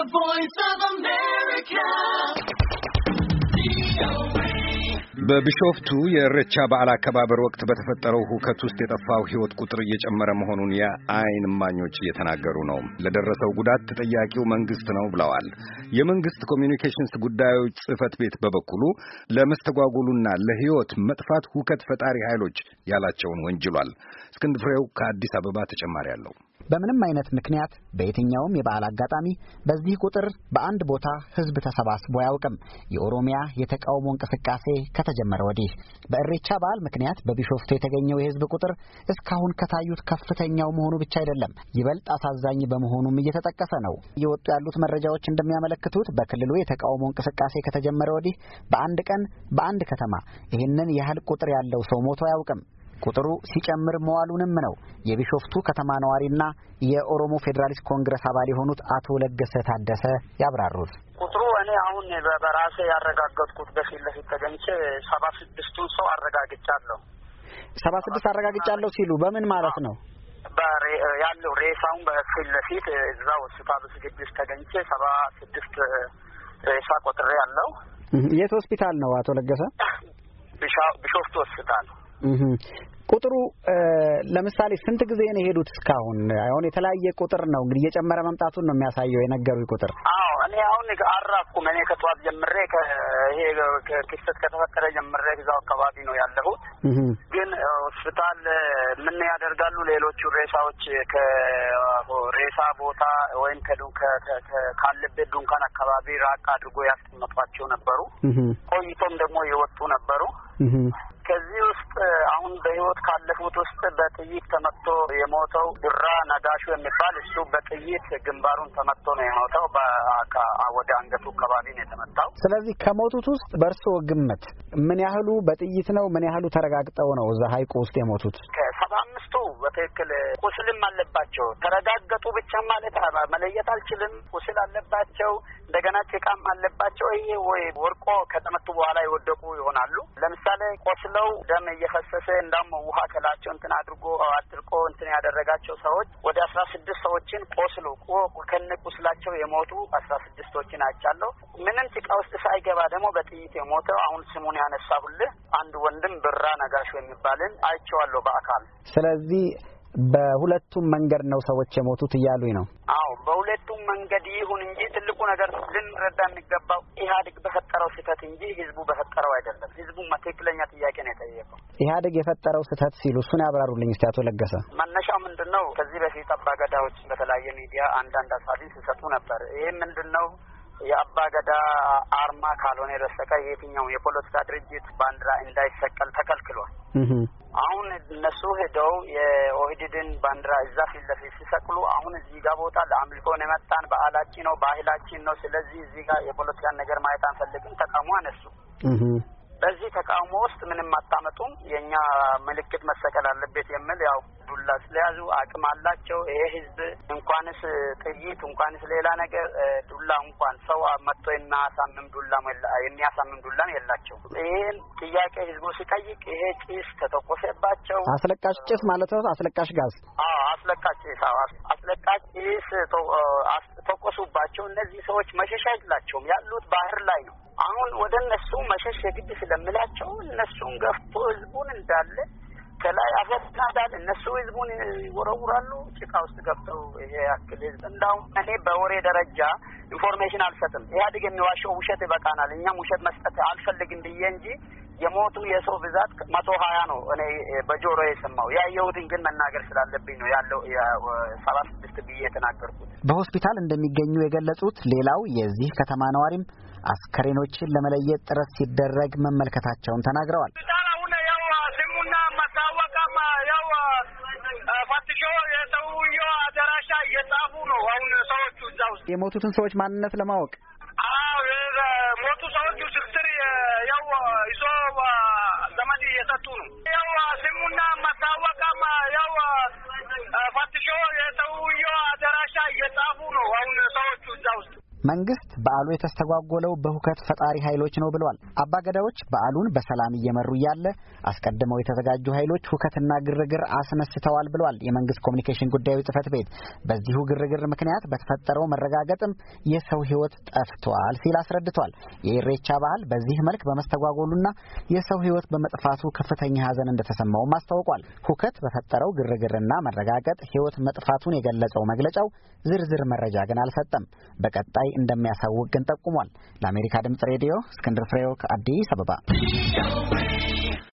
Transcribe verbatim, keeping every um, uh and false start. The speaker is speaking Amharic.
The Voice of America. በቢሾፍቱ የኢሬቻ በዓል አከባበር ወቅት በተፈጠረው ሁከት ውስጥ የጠፋው ሕይወት ቁጥር እየጨመረ መሆኑን የዓይን እማኞች እየተናገሩ ነው። ለደረሰው ጉዳት ተጠያቂው መንግስት ነው ብለዋል። የመንግስት ኮሚኒኬሽንስ ጉዳዮች ጽሕፈት ቤት በበኩሉ ለመስተጓጎሉና ለሕይወት መጥፋት ሁከት ፈጣሪ ኃይሎች ያላቸውን ወንጅሏል። እስክንድር ፍሬው ከአዲስ አበባ ተጨማሪ አለው። በምንም አይነት ምክንያት በየትኛውም የበዓል አጋጣሚ በዚህ ቁጥር በአንድ ቦታ ህዝብ ተሰባስቦ አያውቅም። የኦሮሚያ የተቃውሞ እንቅስቃሴ ከተጀመረ ወዲህ በኢሬቻ በዓል ምክንያት በቢሾፍቱ የተገኘው የህዝብ ቁጥር እስካሁን ከታዩት ከፍተኛው መሆኑ ብቻ አይደለም፣ ይበልጥ አሳዛኝ በመሆኑም እየተጠቀሰ ነው። እየወጡ ያሉት መረጃዎች እንደሚያመለክቱት በክልሉ የተቃውሞ እንቅስቃሴ ከተጀመረ ወዲህ በአንድ ቀን በአንድ ከተማ ይህንን ያህል ቁጥር ያለው ሰው ሞቶ አያውቅም። ቁጥሩ ሲጨምር መዋሉንም ነው የቢሾፍቱ ከተማ ነዋሪና የኦሮሞ ፌዴራሊስት ኮንግረስ አባል የሆኑት አቶ ለገሰ ታደሰ ያብራሩት። ቁጥሩ እኔ አሁን በራሴ ያረጋገጥኩት በፊት ለፊት ተገኝቼ ሰባ ስድስቱን ሰው አረጋግጫለሁ። ሰባ ስድስት አረጋግጫለሁ ሲሉ በምን ማለት ነው? ያለው ሬሳውን በፊት ለፊት እዛው ሆስፒታል ውስጥ ተገኝቼ ሰባ ስድስት ሬሳ ቆጥሬ ያለው። የት ሆስፒታል ነው አቶ ለገሰ? ቢሾፍቱ ሆስፒታል። ቁጥሩ ለምሳሌ ስንት ጊዜ ነው የሄዱት እስካሁን? አሁን የተለያየ ቁጥር ነው እንግዲህ እየጨመረ መምጣቱን ነው የሚያሳየው የነገሩኝ ቁጥር። አዎ እኔ አሁን አራኩም እኔ ከጧት ጀምሬ ከይሄ ክስተት ከተፈጠረ ጀምሬ እዛው አካባቢ ነው ያለሁት። ግን ሆስፒታል ምን ያደርጋሉ ሌሎቹ ሬሳዎች ከሬሳ ቦታ ወይም ካለበት ድንኳን አካባቢ ራቅ አድርጎ ያስቀመጧቸው ነበሩ። ቆይቶም ደግሞ የወጡ ነበሩ። ከዚህ ውስጥ አሁን በህይወት ካለፉት ውስጥ በጥይት ተመቶ የሞተው ብራ ነጋሹ የሚባል እሱ በጥይት ግንባሩን ተመቶ ነው የሞተው። ወደ አንገቱ አካባቢ ነው የተመታው። ስለዚህ ከሞቱት ውስጥ በእርሶ ግምት ምን ያህሉ በጥይት ነው፣ ምን ያህሉ ተረጋግጠው ነው እዛ ሀይቁ ውስጥ የሞቱት? ከሰባ አምስቱ በትክክል ቁስልም አለባቸው። ተረጋገጡ ብቻ ማለት መለየት አልችልም። ቁስል አለባቸው፣ እንደገና ጭቃም አለባቸው። ይሄ ወይ ወርቆ ከተመቱ በኋላ የወደቁ ይሆናሉ። ለምሳሌ ቆስለው ደም እየፈሰሰ እንዳም ውሃ ከላቸው እንትን አድርጎ አድርቆ እንትን ያደረጋቸው ሰዎች ወደ አስራ ስድስት ሰዎችን ቆስሎ ከነ ቁስላቸው የሞቱ አስራ ስድስቶችን አይቻለሁ። ምንም ጭቃ ውስጥ ሳይገባ ደግሞ በጥይት የሞተው አሁን ስሙን ያነሳሁልህ አንድ ወንድም ብራ ነጋሹ የሚባልን አይቼዋለሁ በአካል። ስለዚህ በሁለቱም መንገድ ነው ሰዎች የሞቱት እያሉኝ ነው? አዎ በሁለቱም መንገድ ይሁን እንጂ ትልቁ ነገር ልንረዳ የሚገባው ኢህአዴግ በፈጠረው ስህተት እንጂ ህዝቡ በፈጠረው አይደለም። ህዝቡ ትክክለኛ ጥያቄ ነው የጠየቀው። ኢህአዴግ የፈጠረው ስህተት ሲሉ እሱን ያብራሩልኝ እስቲ አቶ ለገሰ። መነሻው ምንድነው? ከዚህ በፊት አባገዳዎች በተለያየ ሚዲያ አንዳንድ ሀሳብ ሲሰጡ ነበር። ይሄ ምንድነው? የአባገዳ አርማ ካልሆነ በስተቀር የትኛው የፖለቲካ ድርጅት ባንዲራ እንዳይሰቀል ተከልክሏል። አሁን እነሱ ሄደው የኦህዴድን ባንዲራ እዛ ፊት ለፊት ሲሰቅሉ አሁን እዚህ ጋር ቦታ ለአምልኮ ነው የመጣን፣ በዓላችን ነው ባህላችን ነው፣ ስለዚህ እዚህ ጋር የፖለቲካን ነገር ማየት አንፈልግም ተቃውሞ አነሱ። በዚህ ተቃውሞ ውስጥ ምንም አታመጡም፣ የኛ ምልክት መሰቀል አለበት የሚል ያው ዱላ ስለያዙ አቅም አላቸው። ይሄ ህዝብ እንኳንስ ጥይት እንኳንስ ሌላ ነገር ዱላ እንኳን ሰው መጥቶ የሚያሳምም ዱላ የሚያሳምም ዱላም የላቸው። ይሄን ጥያቄ ህዝቡ ሲጠይቅ ይሄ ጭስ ተተኮሰባቸው። አስለቃሽ ጭስ ማለት ነው? አስለቃሽ ጋዝ? አዎ አስለቃሽ ጭስ። አዎ አስለቃሽ ጭስ ተኮሱባቸው። እነዚህ ሰዎች መሸሻ የላቸውም፣ ያሉት ባህር ላይ ነው። አሁን ወደ እነሱ መሸሽ የግድ ስለምላቸው እነሱን ገፍቶ ህዝቡን እንዳለ ከላይ አፈታዳል እነሱ ህዝቡን ይወረውራሉ ጭቃ ውስጥ ገብተው። ይሄ ያክል ህዝብ እንዳውም እኔ በወሬ ደረጃ ኢንፎርሜሽን አልሰጥም። ኢህአዴግ የሚዋሸው ውሸት ይበቃናል፣ እኛም ውሸት መስጠት አልፈልግም ብዬ እንጂ የሞቱ የሰው ብዛት መቶ ሀያ ነው እኔ በጆሮ የሰማው። ያየሁትን ግን መናገር ስላለብኝ ነው ያለው ሰባ ስድስት ብዬ የተናገርኩት። በሆስፒታል እንደሚገኙ የገለጹት ሌላው የዚህ ከተማ ነዋሪም አስከሬኖችን ለመለየት ጥረት ሲደረግ መመልከታቸውን ተናግረዋል። አሁን ያው ስሙና መታወቂያም ያው ፈትሾ የተውዮ አደራሻ እየጻፉ ነው አሁን ሰዎቹ እዛ ውስጥ የሞቱትን ሰዎች ማንነት ለማወቅ። አዎ የሞቱ ሰዎቹ ስክትር ያው ይዞ ዘመድ እየሰጡ ነው። ያው ስሙና መታወቂያም ያው ፈትሾ የተውዮ አደራሻ እየጻፉ ነው አሁን ሰዎቹ እዛ ውስጥ። መንግስት በዓሉ የተስተጓጎለው በሁከት ፈጣሪ ኃይሎች ነው ብሏል። አባገዳዎች በዓሉን በሰላም እየመሩ ያለ አስቀድመው የተዘጋጁ ኃይሎች ሁከትና ግርግር አስነስተዋል ብሏል የመንግስት ኮሚኒኬሽን ጉዳዮች ጽሕፈት ቤት። በዚሁ ግርግር ምክንያት በተፈጠረው መረጋገጥም የሰው ሕይወት ጠፍቷል ሲል አስረድቷል። የኢሬቻ በዓል በዚህ መልክ በመስተጓጎሉና የሰው ሕይወት በመጥፋቱ ከፍተኛ ሐዘን እንደተሰማውም አስታውቋል። ሁከት በፈጠረው ግርግርና መረጋገጥ ሕይወት መጥፋቱን የገለጸው መግለጫው ዝርዝር መረጃ ግን አልሰጠም። በቀጣይ እንደሚያሳውቅ ግን ጠቁሟል። ለአሜሪካ ድምጽ ሬዲዮ እስክንድር ፍሬው ከአዲስ አበባ